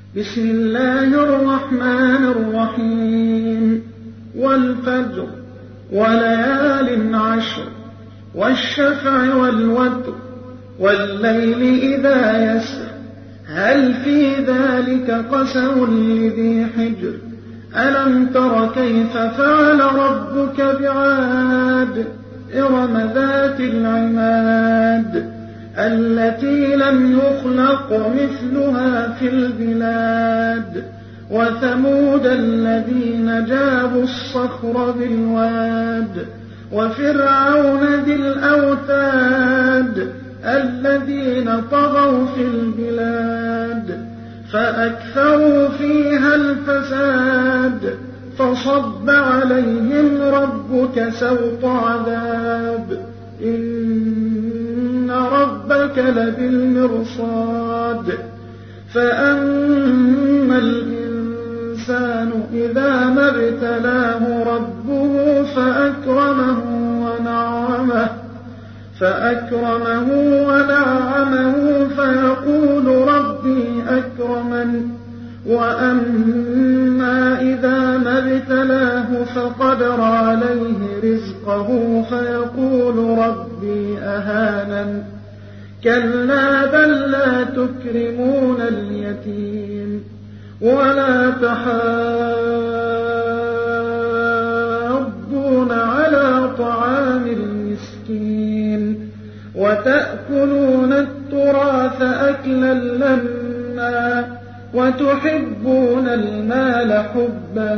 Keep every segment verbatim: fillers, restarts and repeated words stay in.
بسم الله الرحمن الرحيم والفجر وليال عشر والشفع والوتر والليل إذا يسر هل في ذلك قسم لذي حجر ألم تر كيف فعل ربك بعاد إرم ذات العماد التي لم يخلق مثلها في البلاد وثمود الذين جابوا الصخر بالواد وفرعون ذي الأوتاد الذين طغوا في البلاد فأكثروا فيها الفساد فصب عليهم ربك سوط عذاب إن ربك لبالمرصاد فأما الإنسان إذا ما ابتلاه ربه فأكرمه ونعمه فأكرمه ونعمه فيقول ربي أكرمن وأما إذا ما ابتلاه فقدر عليه رزقه فيقول ربي أهانن كلا بل لا تكرمون اليتيم ولا تحاضون على طعام المسكين وتأكلون التراث أكلا لما وتحبون المال حبا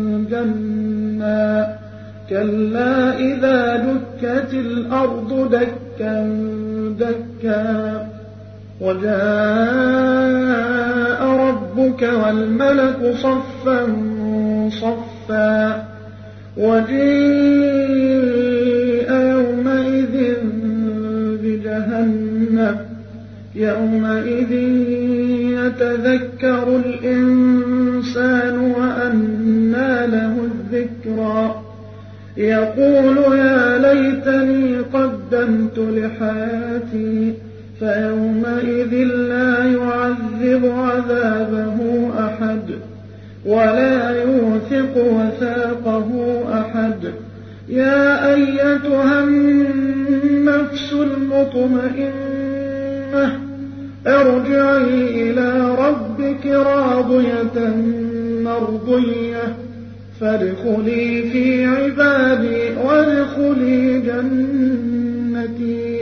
جما كلا إذا دكت الأرض دكا دكا وجاء ربك والملك صفا صفا وجيء يومئذ بجهنم يومئذ يتذكر الإنسان وأنى له الذكرى يقول يا ليتني قدمت لحياتي فيومئذ لا يعذب عذابه أحد ولا يوثق وثاقه أحد يا أيتها النفس المطمئنة ارجعي إلى ربك راضية مرضية فادخلي في عبادي وادخلي جنتي